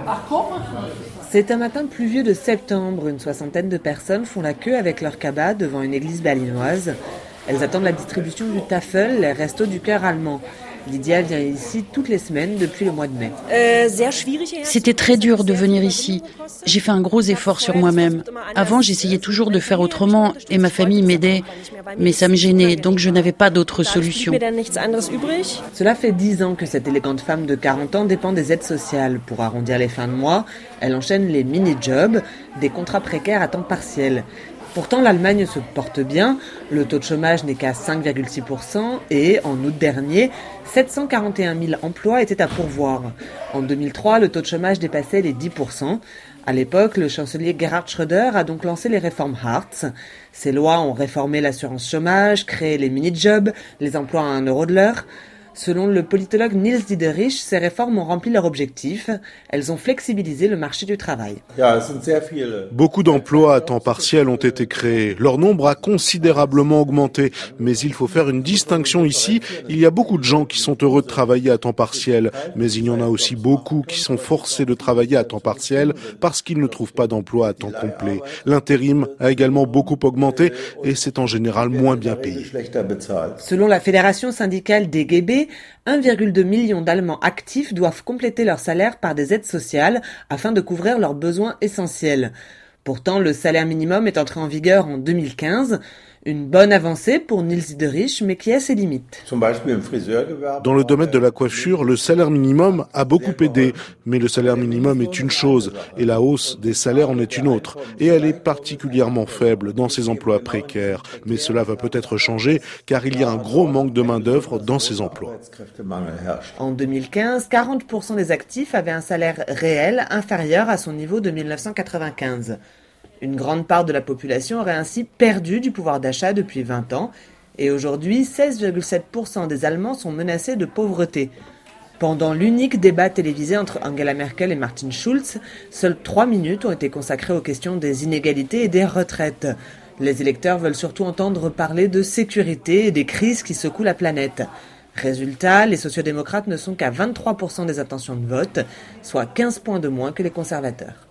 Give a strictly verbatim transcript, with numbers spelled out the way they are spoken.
C'est un matin pluvieux de septembre. Une soixantaine de personnes font la queue avec leur cabas devant une église berlinoise. Elles attendent la distribution du Tafel, les restos du cœur allemand. Lydia vient ici toutes les semaines depuis le mois de mai. C'était très dur de venir ici. J'ai fait un gros effort sur moi-même. Avant, j'essayais toujours de faire autrement et ma famille m'aidait. Mais ça me gênait, donc je n'avais pas d'autre solution. Cela fait dix ans que cette élégante femme de quarante ans dépend des aides sociales. Pour arrondir les fins de mois, elle enchaîne les mini-jobs, des contrats précaires à temps partiel. Pourtant, l'Allemagne se porte bien. Le taux de chômage n'est qu'à cinq virgule six pour cent et, en août dernier, sept cent quarante et un mille emplois étaient à pourvoir. En deux mille trois, le taux de chômage dépassait les dix pour cent. À l'époque, le chancelier Gerhard Schröder a donc lancé les réformes Hartz. Ces lois ont réformé l'assurance chômage, créé les mini-jobs, les emplois à un euro de l'heure. Selon le politologue Nils Diederich, ces réformes ont rempli leur objectif. Elles ont flexibilisé le marché du travail. Beaucoup d'emplois à temps partiel ont été créés. Leur nombre a considérablement augmenté. Mais il faut faire une distinction ici. Il y a beaucoup de gens qui sont heureux de travailler à temps partiel. Mais il y en a aussi beaucoup qui sont forcés de travailler à temps partiel parce qu'ils ne trouvent pas d'emploi à temps complet. L'intérim a également beaucoup augmenté et c'est en général moins bien payé. Selon la fédération syndicale des G B, un virgule deux million d'Allemands actifs doivent compléter leur salaire par des aides sociales afin de couvrir leurs besoins essentiels. Pourtant, le salaire minimum est entré en vigueur en deux mille quinze. Une bonne avancée pour Nils Diederich, mais qui a ses limites. Dans le domaine de la coiffure, le salaire minimum a beaucoup aidé. Mais le salaire minimum est une chose et la hausse des salaires en est une autre. Et elle est particulièrement faible dans ces emplois précaires. Mais cela va peut-être changer car il y a un gros manque de main-d'œuvre dans ces emplois. En deux mille quinze, quarante pour cent des actifs avaient un salaire réel inférieur à son niveau de mille neuf cent quatre-vingt-quinze. Une grande part de la population aurait ainsi perdu du pouvoir d'achat depuis vingt ans. Et aujourd'hui, seize virgule sept pour cent des Allemands sont menacés de pauvreté. Pendant l'unique débat télévisé entre Angela Merkel et Martin Schulz, seules trois minutes ont été consacrées aux questions des inégalités et des retraites. Les électeurs veulent surtout entendre parler de sécurité et des crises qui secouent la planète. Résultat, les sociodémocrates ne sont qu'à vingt-trois pour cent des intentions de vote, soit quinze points de moins que les conservateurs.